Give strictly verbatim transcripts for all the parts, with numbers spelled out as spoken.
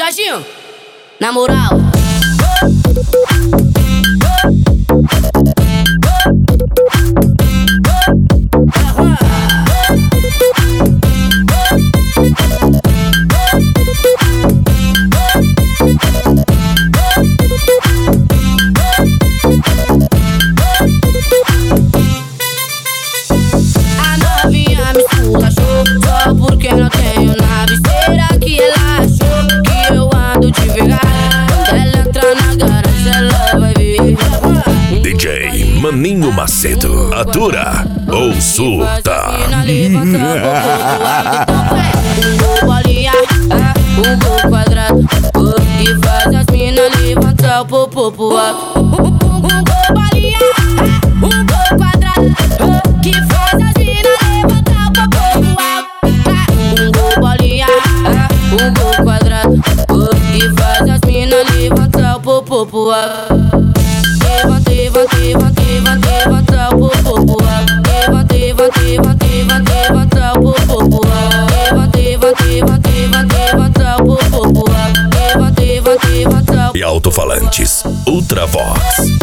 Jorginho, na moral. A novinha me esculachou só porque não tenho nave. Será que ela achou que eu ando devagar? Quando ela entrar na garagem ela vai ver. D J Maninho Macedo, atura ou surta. Um bolinha, um gol quadrado, que faz as minas levantar o popô pro alto. Um gol bolinha, um gol quadrado, que faz as minas levantar o popô pro alto. Um gol bolinha, um gol quadrado, que faz as minas levantar o popô pro alto. Levanta, levanta, levanta, levanta, levanta o popô pro alto. Levanta, levanta, levanta, levanta, levanta o popô pro alto. Levanta, levanta, levanta, levanta, levanta o popô pro alto. Levanta, levanta, levanta. E alto-falantes Ultravox.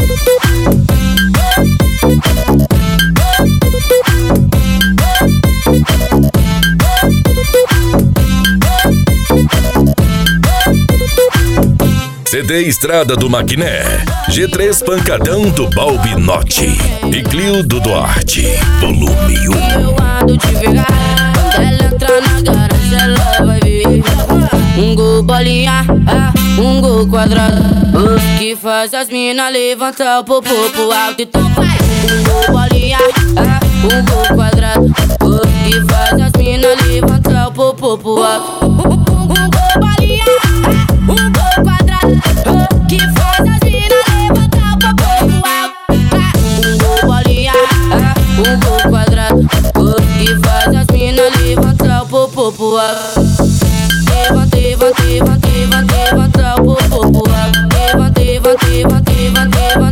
C D Estrada do Maquiné, G três Pancadão do Balbinote e Clio do Duarte, volume um. Eu ando devagar, quando ela entrar na garagem ela vai ver. Um gol bolinha, um gol quadrado, que faz as minas levantar o popô pro alto. Então vai. Um gol bolinha, um gol quadrado, que faz as minas levantar o popô pro alto. Um gol bolinha, um gol quadrado, que faz as minas levantar o popô pro alto. Um gol bolinha, um gol quadrado, que faz as minas levantar o popô pro alto. Levanta, levanta, levanta, levanta, levanta o popô pro alto. Levanta, levanta, levanta, levanta, levanta.